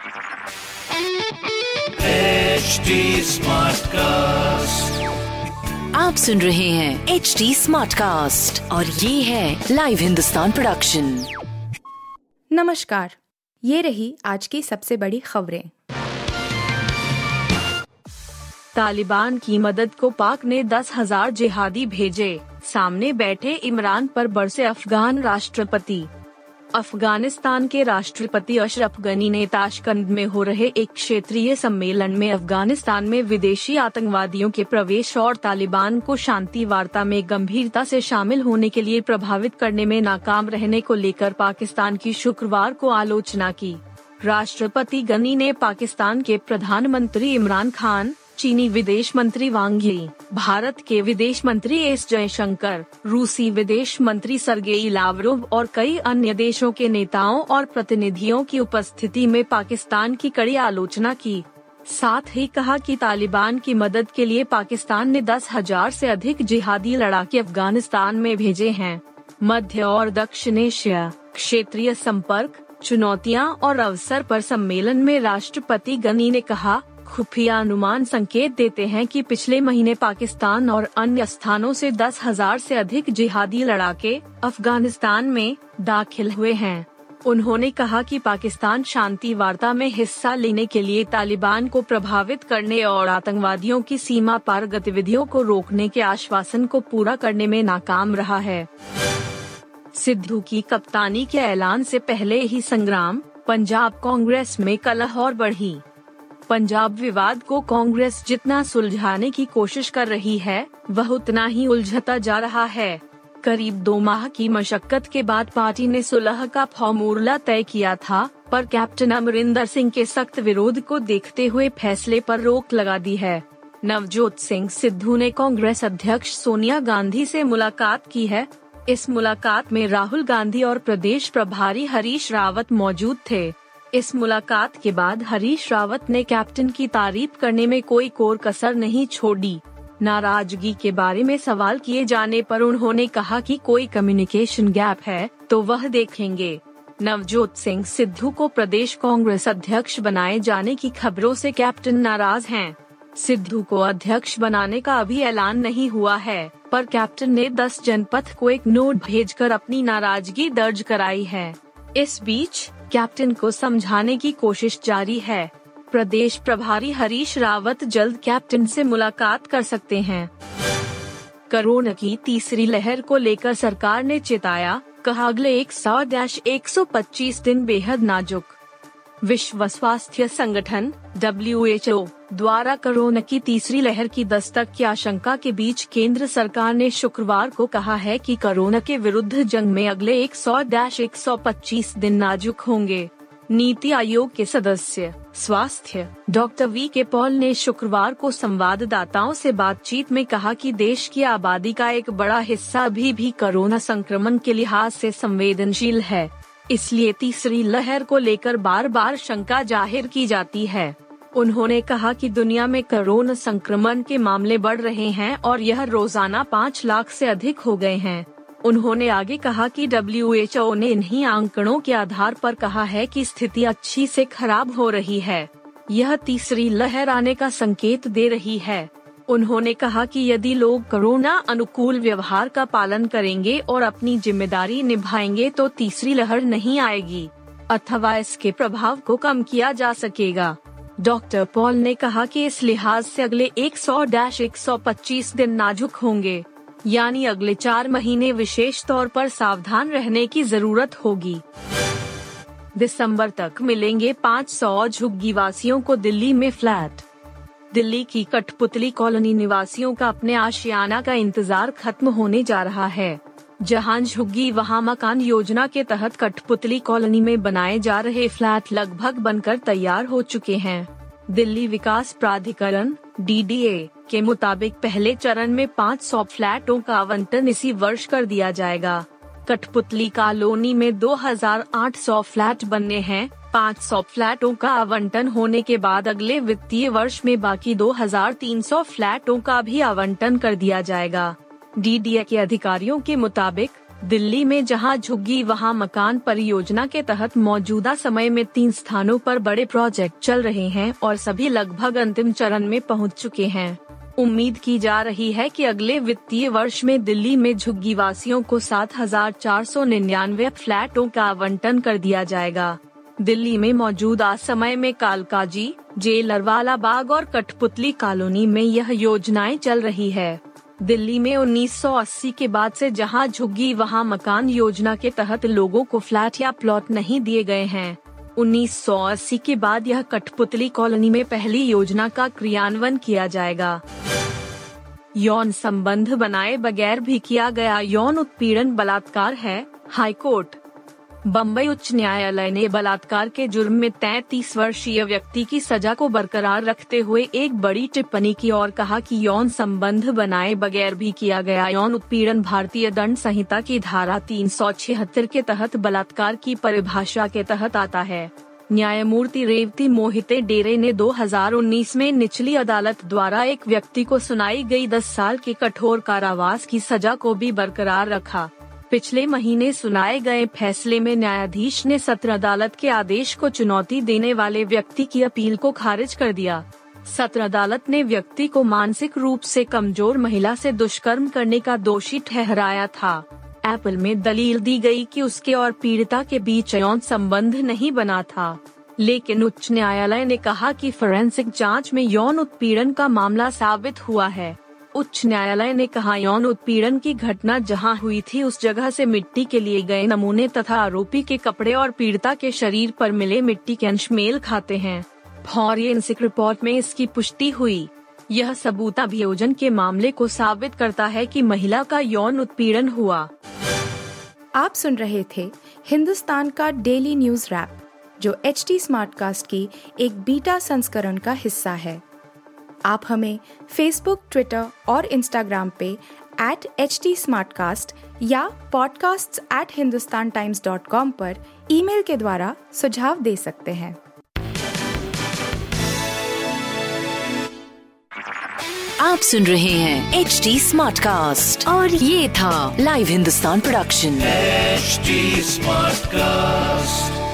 Smartcast. आप सुन रहे हैं HD Smartcast और ये है लाइव हिंदुस्तान प्रोडक्शन। नमस्कार, ये रही आज की सबसे बड़ी खबरें। तालिबान की मदद को पाक ने 10,000 जिहादी भेजे, सामने बैठे इमरान पर बरसे अफगान राष्ट्रपति। अफगानिस्तान के राष्ट्रपति अशरफ गनी ने ताशकंद में हो रहे एक क्षेत्रीय सम्मेलन में अफगानिस्तान में विदेशी आतंकवादियों के प्रवेश और तालिबान को शांति वार्ता में गंभीरता से शामिल होने के लिए प्रभावित करने में नाकाम रहने को लेकर पाकिस्तान की शुक्रवार को आलोचना की। राष्ट्रपति गनी ने पाकिस्तान के प्रधानमंत्री इमरान खान, चीनी विदेश मंत्री वांग यी, भारत के विदेश मंत्री एस जयशंकर, रूसी विदेश मंत्री सर्गेई लावरोव और कई अन्य देशों के नेताओं और प्रतिनिधियों की उपस्थिति में पाकिस्तान की कड़ी आलोचना की। साथ ही कहा कि तालिबान की मदद के लिए पाकिस्तान ने 10,000 से अधिक जिहादी लड़ाके अफगानिस्तान में भेजे हैं। मध्य और दक्षिण एशिया क्षेत्रीय संपर्क, चुनौतियां और अवसर पर सम्मेलन में राष्ट्रपति गनी ने कहा, खुफिया अनुमान संकेत देते हैं कि पिछले महीने पाकिस्तान और अन्य स्थानों से 10,000 से अधिक जिहादी लड़ाके अफगानिस्तान में दाखिल हुए हैं। उन्होंने कहा कि पाकिस्तान शांति वार्ता में हिस्सा लेने के लिए तालिबान को प्रभावित करने और आतंकवादियों की सीमा पार गतिविधियों को रोकने के आश्वासन को पूरा करने में नाकाम रहा है। सिद्धू की कप्तानी के ऐलान से पहले ही संग्राम, पंजाब कांग्रेस में कलह और बढ़ी। पंजाब विवाद को कांग्रेस जितना सुलझाने की कोशिश कर रही है, वह उतना ही उलझता जा रहा है। करीब 2 माह की मशक्कत के बाद पार्टी ने सुलह का फॉर्मूला तय किया था, पर कैप्टन अमरिंदर सिंह के सख्त विरोध को देखते हुए फैसले पर रोक लगा दी है। नवजोत सिंह सिद्धू ने कांग्रेस अध्यक्ष सोनिया गांधी से मुलाकात की है। इस मुलाकात में राहुल गांधी और प्रदेश प्रभारी हरीश रावत मौजूद थे। इस मुलाकात के बाद हरीश रावत ने कैप्टन की तारीफ करने में कोई कोर कसर नहीं छोड़ी। नाराजगी के बारे में सवाल किए जाने पर उन्होंने कहा कि कोई कम्युनिकेशन गैप है तो वह देखेंगे। नवजोत सिंह सिद्धू को प्रदेश कांग्रेस अध्यक्ष बनाए जाने की खबरों से कैप्टन नाराज हैं। सिद्धू को अध्यक्ष बनाने का अभी ऐलान नहीं हुआ है, पर कैप्टन ने 10 जनपद को एक नोट भेजकर अपनी नाराजगी दर्ज कराई है। इस बीच कैप्टन को समझाने की कोशिश जारी है। प्रदेश प्रभारी हरीश रावत जल्द कैप्टन से मुलाकात कर सकते हैं। कोरोना की तीसरी लहर को लेकर सरकार ने चेताया, कहा अगले 100-125 दिन बेहद नाजुक। विश्व स्वास्थ्य संगठन WHO द्वारा कोरोना की तीसरी लहर की दस्तक की आशंका के बीच केंद्र सरकार ने शुक्रवार को कहा है कि कोरोना के विरुद्ध जंग में अगले 100-125 दिन नाजुक होंगे। नीति आयोग के सदस्य स्वास्थ्य डॉक्टर V.K. पॉल ने शुक्रवार को संवाददाताओं से बातचीत में कहा कि देश की आबादी का एक बड़ा हिस्सा अभी भी कोरोना संक्रमण के लिहाज से संवेदनशील है, इसलिए तीसरी लहर को लेकर बार बार शंका जाहिर की जाती है। उन्होंने कहा कि दुनिया में कोरोना संक्रमण के मामले बढ़ रहे हैं और यह रोजाना 5 लाख से अधिक हो गए हैं। उन्होंने आगे कहा कि WHO ने इन्हीं आंकड़ों के आधार पर कहा है कि स्थिति अच्छी से खराब हो रही है। यह तीसरी लहर आने का संकेत दे रही है। उन्होंने कहा कि यदि लोग कोरोना अनुकूल व्यवहार का पालन करेंगे और अपनी जिम्मेदारी निभाएंगे तो तीसरी लहर नहीं आएगी अथवा इसके प्रभाव को कम किया जा सकेगा। डॉक्टर पॉल ने कहा कि इस लिहाज से अगले 100-125 दिन नाजुक होंगे, यानी अगले 4 महीने विशेष तौर पर सावधान रहने की जरूरत होगी। दिसंबर तक मिलेंगे 500 झुग्गीवासियों को दिल्ली में फ्लैट। दिल्ली की कठपुतली कॉलोनी निवासियों का अपने आशियाना का इंतजार खत्म होने जा रहा है। जहां झुग्गी वहां मकान योजना के तहत कठपुतली कॉलोनी में बनाए जा रहे फ्लैट लगभग बनकर तैयार हो चुके हैं। दिल्ली विकास प्राधिकरण DDA के मुताबिक पहले चरण में 500 फ्लैटों का आवंटन इसी वर्ष कर दिया जाएगा। कठपुतली कॉलोनी में 2800 फ्लैट बनने हैं। 500 फ्लैटों का आवंटन होने के बाद अगले वित्तीय वर्ष में बाकी 2300 फ्लैटों का भी आवंटन कर दिया जाएगा। DDA के अधिकारियों के मुताबिक दिल्ली में जहां झुग्गी वहां मकान परियोजना के तहत मौजूदा समय में 3 स्थानों पर बड़े प्रोजेक्ट चल रहे हैं और सभी लगभग अंतिम चरण में पहुंच चुके हैं। उम्मीद की जा रही है कि अगले वित्तीय वर्ष में दिल्ली में झुग्गी वासियों को 7,499 फ्लैटों का आवंटन कर दिया जाएगा। दिल्ली में मौजूदा समय में कालकाजी, जेलरवाला बाग और कठपुतली कॉलोनी में यह योजनाएं चल रही है। दिल्ली में 1980 के बाद से जहां झुग्गी वहां मकान योजना के तहत लोगों को फ्लैट या प्लॉट नहीं दिए गए हैं। 1980 के बाद यह कठपुतली कॉलोनी में पहली योजना का क्रियान्वयन किया जाएगा। यौन संबंध बनाए बगैर भी किया गया यौन उत्पीड़न बलात्कार है, हाईकोर्ट। बम्बई उच्च न्यायालय ने बलात्कार के जुर्म में 33 वर्षीय व्यक्ति की सजा को बरकरार रखते हुए एक बड़ी टिप्पणी की और कहा कि यौन संबंध बनाए बगैर भी किया गया यौन उत्पीड़न भारतीय दंड संहिता की धारा 376 के तहत बलात्कार की परिभाषा के तहत आता है। न्यायमूर्ति रेवती मोहिते डेरे ने 2019 में निचली अदालत द्वारा एक व्यक्ति को सुनाई गई 10 साल के कठोर कारावास की सजा को भी बरकरार रखा। पिछले महीने सुनाए गए फैसले में न्यायाधीश ने सत्र अदालत के आदेश को चुनौती देने वाले व्यक्ति की अपील को खारिज कर दिया। सत्र अदालत ने व्यक्ति को मानसिक रूप से कमजोर महिला से दुष्कर्म करने का दोषी ठहराया था। एप्पल में दलील दी गई कि उसके और पीड़िता के बीच यौन संबंध नहीं बना था, लेकिन उच्च न्यायालय ने कहा कि फोरेंसिक जांच में यौन उत्पीड़न का मामला साबित हुआ है। उच्च न्यायालय ने कहा यौन उत्पीड़न की घटना जहां हुई थी उस जगह से मिट्टी के लिए गए नमूने तथा आरोपी के कपड़े और पीड़िता के शरीर पर मिले मिट्टी के अंश मेल खाते हैं। फोरेंसिक रिपोर्ट में इसकी पुष्टि हुई। यह सबूत अभियोजन के मामले को साबित करता है कि महिला का यौन उत्पीड़न हुआ। आप सुन रहे थे हिंदुस्तान का डेली न्यूज रैप, जो HD स्मार्टकास्ट की एक बीटा संस्करण का हिस्सा है। आप हमें फेसबुक, ट्विटर और इंस्टाग्राम पे @HT Smartcast या podcasts@hindustantimes.com पर ईमेल के द्वारा सुझाव दे सकते हैं। आप सुन रहे हैं HD Smartcast और ये था live Hindustan production. HD Smartcast।